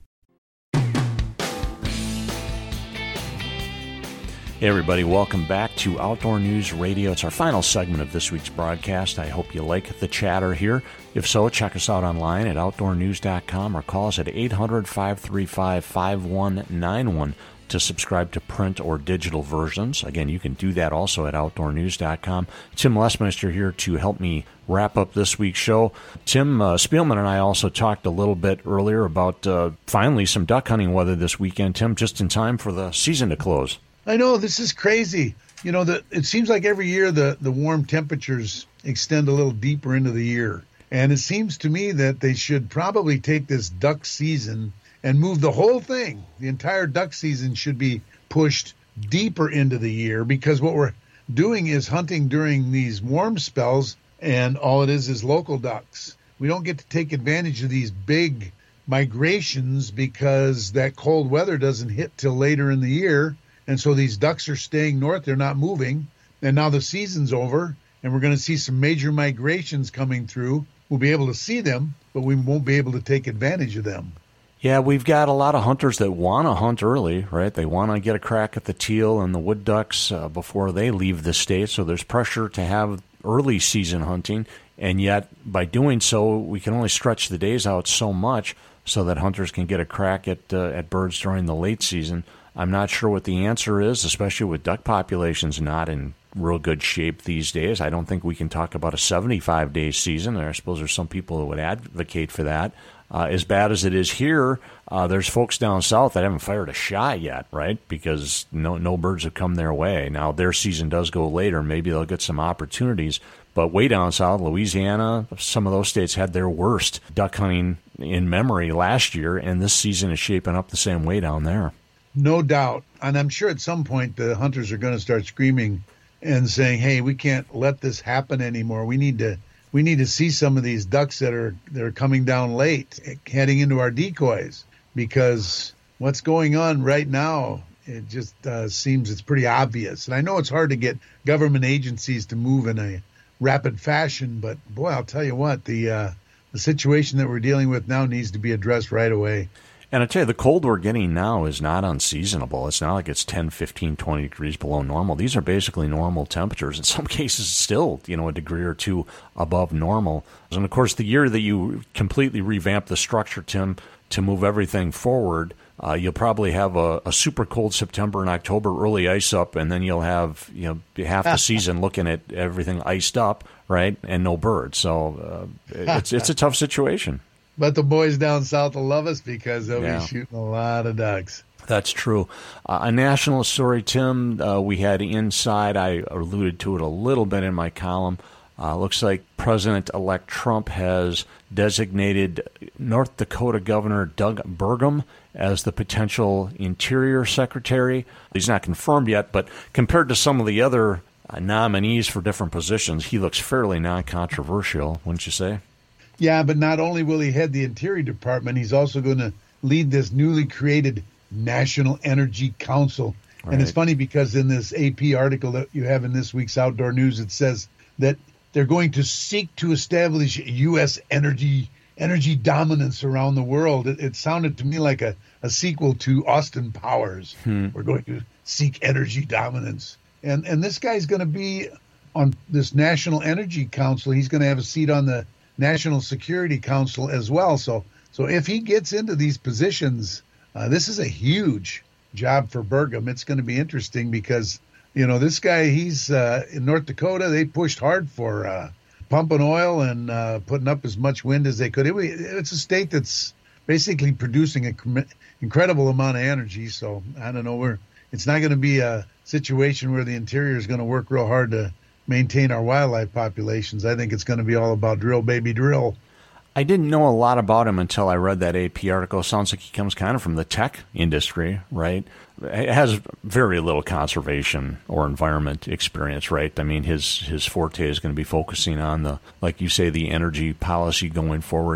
Hey everybody, welcome back to Outdoor News Radio. It's our final segment of this week's broadcast. I hope you like the chatter here. If so, check us out online at outdoor news dot com or call us at eight hundred, five three five, five one nine one to subscribe to print or digital versions. Again, you can do that also at outdoor news dot com. Tim Lesmeister here to help me wrap up this week's show. Tim uh, Spielman and I also talked a little bit earlier about uh, finally some duck hunting weather this weekend, Tim, just in time for the season to close. I know, this is crazy. You know, the, it seems like every year the, the warm temperatures extend a little deeper into the year. And it seems to me that they should probably take this duck season and move the whole thing. The entire duck season should be pushed deeper into the year, because what we're doing is hunting during these warm spells, and all it is is local ducks. We don't get to take advantage of these big migrations because that cold weather doesn't hit till later in the year. And so these ducks are staying north. They're not moving. And now the season's over, and we're going to see some major migrations coming through. We'll be able to see them, but we won't be able to take advantage of them. Yeah, we've got a lot of hunters that want to hunt early, right? They want to get a crack at the teal and the wood ducks uh, before they leave the state. So there's pressure to have early season hunting. And yet, by doing so, we can only stretch the days out so much so that hunters can get a crack at uh, at birds during the late season. I'm not sure what the answer is, especially with duck populations not in real good shape these days. I don't think we can talk about a seventy-five day season. I suppose there's some people who would advocate for that. Uh, as bad as it is here, uh, there's folks down south that haven't fired a shot yet, right? Because no no birds have come their way. Now, their season does go later. Maybe they'll get some opportunities. But way down south, Louisiana, some of those states had their worst duck hunting in memory last year, and this season is shaping up the same way down there. No doubt. And I'm sure at some point the hunters are going to start screaming and saying, hey, we can't let this happen anymore. We need to we need to see some of these ducks that are that are coming down late, heading into our decoys, because what's going on right now, it just uh, seems it's pretty obvious. And I know it's hard to get government agencies to move in a rapid fashion, but boy, I'll tell you what, the uh, the situation that we're dealing with now needs to be addressed right away. And I tell you, the cold we're getting now is not unseasonable. It's not like it's ten, fifteen, twenty degrees below normal. These are basically normal temperatures. In some cases, still, you know, a degree or two above normal. And, of course, the year that you completely revamp the structure, Tim, to move everything forward, uh, you'll probably have a, a super cold September and October, early ice up, and then you'll have, you know, half the season looking at everything iced up, right, and no birds. So uh, it's it's a tough situation. But the boys down south will love us because they'll yeah. be shooting a lot of ducks. That's true. Uh, a national story, Tim, uh, we had inside. I alluded to it a little bit in my column. Uh, looks like President-elect Trump has designated North Dakota Governor Doug Burgum as the potential Interior Secretary. He's not confirmed yet, but compared to some of the other uh, nominees for different positions, he looks fairly non-controversial, wouldn't you say? Yeah, but not only will he head the Interior Department, he's also going to lead this newly created National Energy Council. Right. And it's funny because in this A P article that you have in this week's Outdoor News, it says that they're going to seek to establish U S energy energy dominance around the world. It, it sounded to me like a, a sequel to Austin Powers. Hmm. We're going to seek energy dominance. And, and this guy's going to be on this National Energy Council. He's going to have a seat on the National Security Council as well. So so if he gets into these positions, uh, this is a huge job for Burgum. It's going to be interesting because, you know, this guy, he's uh, in North Dakota. They pushed hard for uh, pumping oil and uh, putting up as much wind as they could. It, it's a state that's basically producing an incredible amount of energy. So I don't know, we're it's not going to be a situation where the Interior is going to work real hard to maintain our wildlife populations. I think it's going to be all about drill, baby, drill. I didn't know a lot about him until I read that A P article. Sounds like he comes kind of from the tech industry, right? It has very little conservation or environment experience, right? I mean, his his forte is going to be focusing on the, like you say, the energy policy going forward.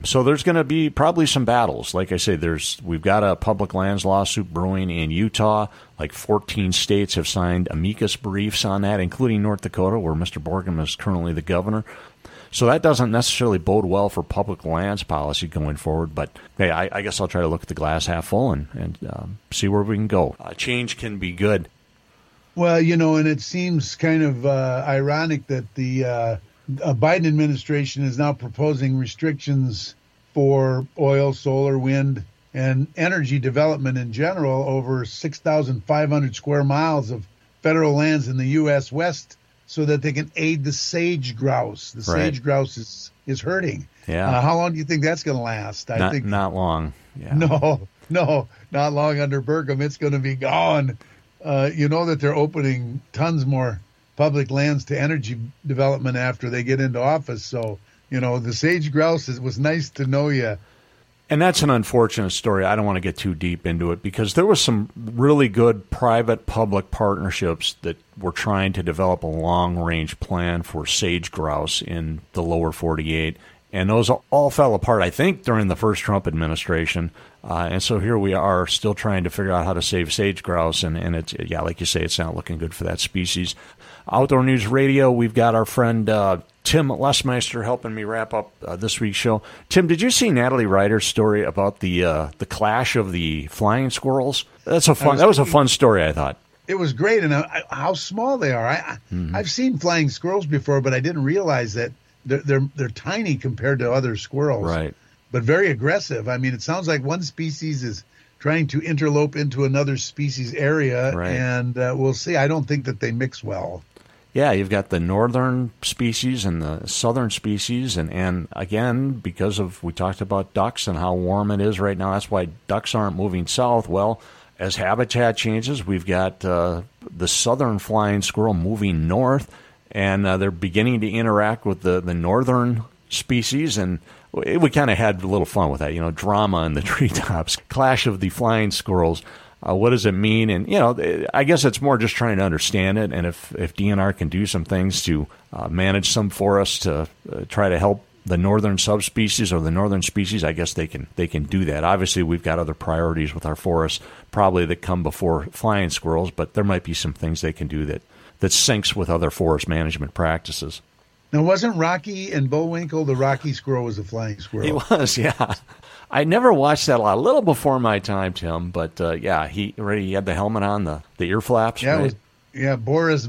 So there's going to be probably some battles. Like I say, there's we've got a public lands lawsuit brewing in Utah. Like fourteen states have signed amicus briefs on that, including North Dakota, where Mister Borgum is currently the governor. So that doesn't necessarily bode well for public lands policy going forward. But hey, I, I guess I'll try to look at the glass half full and, and um, see where we can go. Uh, change can be good. Well, you know, and it seems kind of uh, ironic that the uh, Biden administration is now proposing restrictions for oil, solar, wind, and energy development in general over six thousand five hundred square miles of federal lands in the U S West so that they can aid the sage grouse. The Right. sage grouse is, is hurting. Yeah. Uh, how long do you think that's going to last? I Not, think not long. Yeah. No, no, not long under Burgum. It's going to be gone. Uh, you know that they're opening tons more public lands to energy development after they get into office. So, you know, the sage grouse, it was nice to know you. And that's an unfortunate story. I don't want to get too deep into it because there was some really good private-public partnerships that were trying to develop a long-range plan for sage grouse in the lower forty-eight, and those all fell apart, I think, during the first Trump administration. Uh, and so here we are still trying to figure out how to save sage grouse, and, and it's, yeah, like you say, it's not looking good for that species. Outdoor News Radio, we've got our friend uh, Tim Lesmeister helping me wrap up uh, this week's show. Tim, did you see Natalie Ryder's story about the uh, the clash of the flying squirrels? That's a fun. Was that was a fun story, I thought. It was great, and uh, how small they are. I, mm-hmm. I've seen flying squirrels before, but I didn't realize that they're, they're they're tiny compared to other squirrels. Right. But very aggressive. I mean, it sounds like one species is trying to interlope into another species area, right. and uh, we'll see. I don't think that they mix well. Yeah, you've got the northern species and the southern species, and, and again, because of, we talked about ducks and how warm it is right now, that's why ducks aren't moving south. Well, as habitat changes, we've got uh, the southern flying squirrel moving north, and uh, they're beginning to interact with the, the northern species, and we kind of had a little fun with that, you know, drama in the treetops, clash of the flying squirrels. Uh, what does it mean? And, you know, I guess it's more just trying to understand it. And if, if D N R can do some things to uh, manage some for us to uh, try to help the northern subspecies or the northern species, I guess they can they can do that. Obviously, we've got other priorities with our forests probably that come before flying squirrels, but there might be some things they can do that, that syncs with other forest management practices. Now, wasn't Rocky and Bullwinkle, the Rocky squirrel was a flying squirrel? He was, yeah. I never watched that a lot. A little before my time, Tim, but uh, yeah, he already he had the helmet on, the, the ear flaps. Yeah, right? it was, yeah, Boris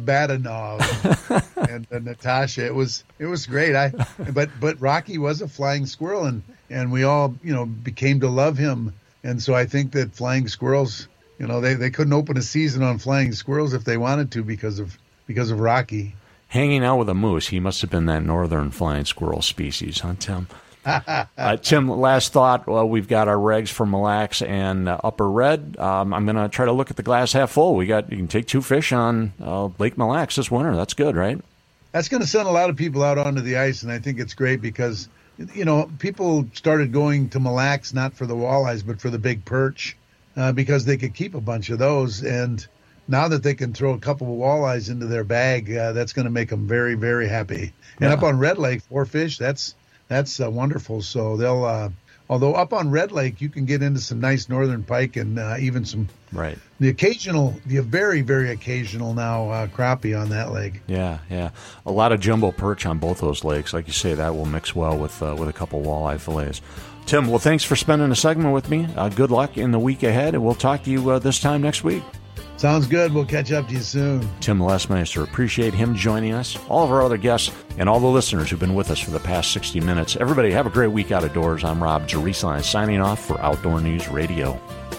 Badenov and, and Natasha. It was it was great. I but but Rocky was a flying squirrel, and, and we all you know became to love him. And so I think that flying squirrels, you know, they, they couldn't open a season on flying squirrels if they wanted to because of because of Rocky. Hanging out with a moose, he must have been that northern flying squirrel species, huh, Tim? uh, Tim, last thought. Well, we've got our regs for Mille Lacs and uh, Upper Red. Um, I'm going to try to look at the glass half full. We got you can take two fish on uh, Lake Mille Lacs this winter. That's good, right? That's going to send a lot of people out onto the ice, and I think it's great because you know people started going to Mille Lacs not for the walleyes but for the big perch uh, because they could keep a bunch of those, and now that they can throw a couple of walleyes into their bag, uh, that's going to make them very, very happy. And Yeah. up on Red Lake, four fish, that's that's uh, wonderful. So they'll, uh, although up on Red Lake, you can get into some nice northern pike and uh, even some, right. the occasional, the very, very occasional now uh, crappie on that lake. Yeah, yeah. A lot of jumbo perch on both those lakes. Like you say, that will mix well with uh, with a couple walleye fillets. Tim, well, thanks for spending a segment with me. Uh, good luck in the week ahead, and we'll talk to you uh, this time next week. Sounds good. We'll catch up to you soon. Tim Lesmeister, appreciate him joining us, all of our other guests, and all the listeners who've been with us for the past sixty minutes. Everybody, have a great week out of doors. I'm Rob Jerusalem, signing off for Outdoor News Radio.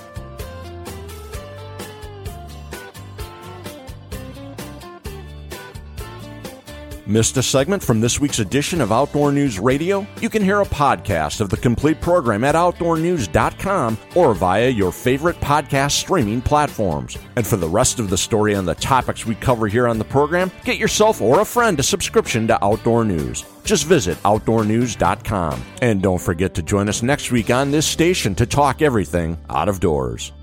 Missed a segment from this week's edition of Outdoor News Radio? You can hear a podcast of the complete program at outdoor news dot com or via your favorite podcast streaming platforms. And for the rest of the story and the topics we cover here on the program, get yourself or a friend a subscription to Outdoor News. Just visit outdoor news dot com. And don't forget to join us next week on this station to talk everything out of doors.